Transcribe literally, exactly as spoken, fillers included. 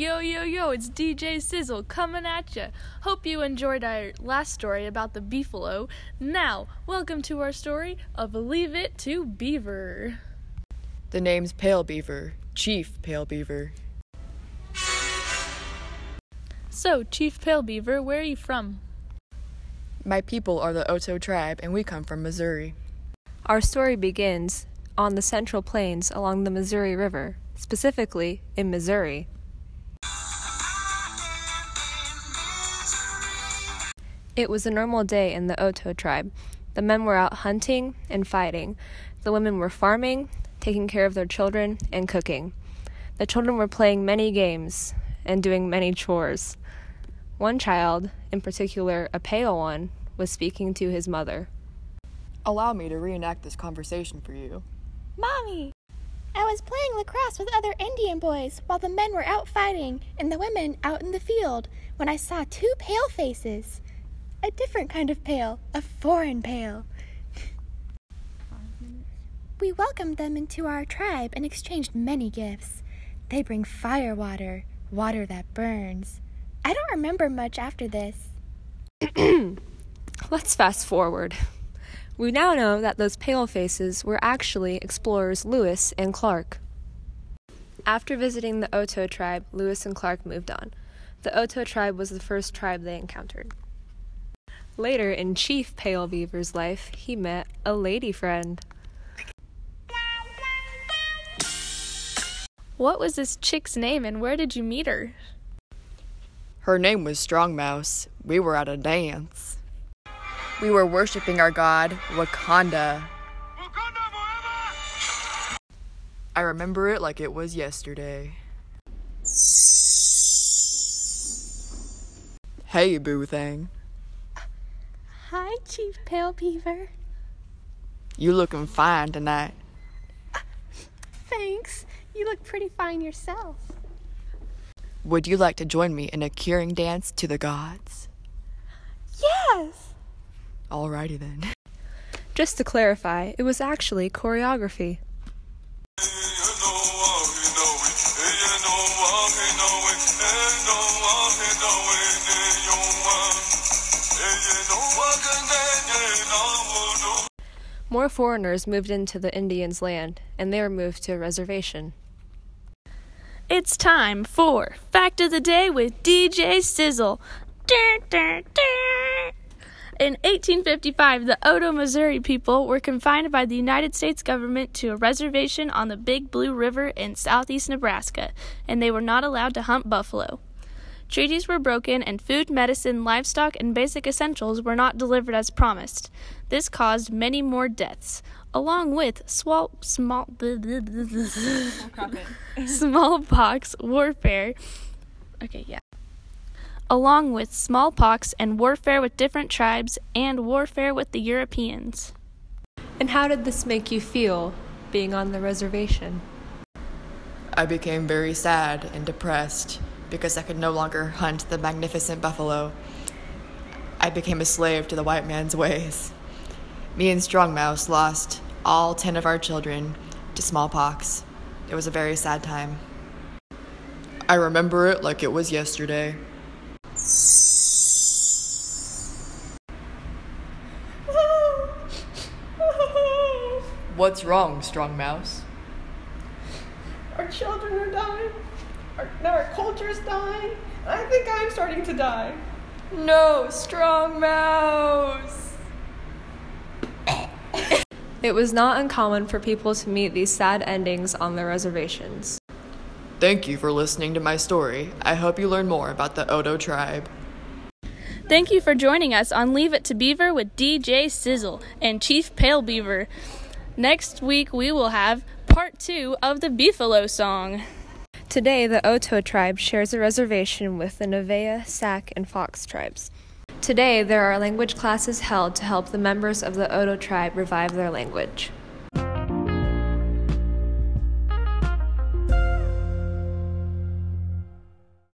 Yo, yo, yo, it's D J Sizzle coming at ya. Hope you enjoyed our last story about the beefalo. Now, welcome to our story of Leave It to Beaver. The name's Pale Beaver, Chief Pale Beaver. So, Chief Pale Beaver, where are you from? My people are the Oto tribe, and we come from Missouri. Our story begins on the Central Plains along the Missouri River, specifically in Missouri. It was a normal day in the Oto tribe. The men were out hunting and fighting. The women were farming, taking care of their children, and cooking. The children were playing many games and doing many chores. One child, in particular a pale one, was speaking to his mother. Allow me to reenact this conversation for you. Mommy! I was playing lacrosse with other Indian boys while the men were out fighting and the women out in the field when I saw two pale faces. A different kind of pale, a foreign pale. We welcomed them into our tribe and exchanged many gifts. They bring fire water, water that burns. I don't remember much after this. Let's fast forward. We now know that those pale faces were actually explorers Lewis and Clark. After visiting the Oto tribe, Lewis and Clark moved on. The Oto tribe was the first tribe they encountered. Later in Chief Pale Beaver's life, he met a lady friend. What was this chick's name and where did you meet her? Her name was Strong Mouse. We were at a dance. We were worshiping our god, Wakanda. Wakanda forever! I remember it like it was yesterday. Hey, boo thing. Hi, Chief Pale Beaver. You looking fine tonight. Thanks. You look pretty fine yourself. Would you like to join me in a curing dance to the gods? Yes! Alrighty then. Just to clarify, it was actually choreography. More foreigners moved into the Indians' land, and they were moved to a reservation. It's time for Fact of the Day with D J Sizzle. In eighteen fifty-five, the Oto, Missouri people were confined by the United States government to a reservation on the Big Blue River in southeast Nebraska, and they were not allowed to hunt buffalo. Treaties were broken, and food, medicine, livestock, and basic essentials were not delivered as promised. This caused many more deaths, along with swal- small smallpox warfare. Okay, yeah. Along with smallpox and warfare with different tribes and warfare with the Europeans. And how did this make you feel, being on the reservation? I became very sad and depressed because I could no longer hunt the magnificent buffalo. I became a slave to the white man's ways. Me and Strong Mouse lost all ten of our children to smallpox. It was a very sad time. I remember it like it was yesterday. What's wrong, Strong Mouse? Our children are dying. Our, now our culture's dying. I think I'm starting to die. No, Strong Mouse! It was not uncommon for people to meet these sad endings on their reservations. Thank you for listening to my story. I hope you learn more about the Oto tribe. Thank you for joining us on Leave It to Beaver with D J Sizzle and Chief Pale Beaver. Next week we will have part two of the Beefalo song. Today, the Oto tribe shares a reservation with the Nevaeh, Sac, and Fox tribes. Today, there are language classes held to help the members of the Oto tribe revive their language.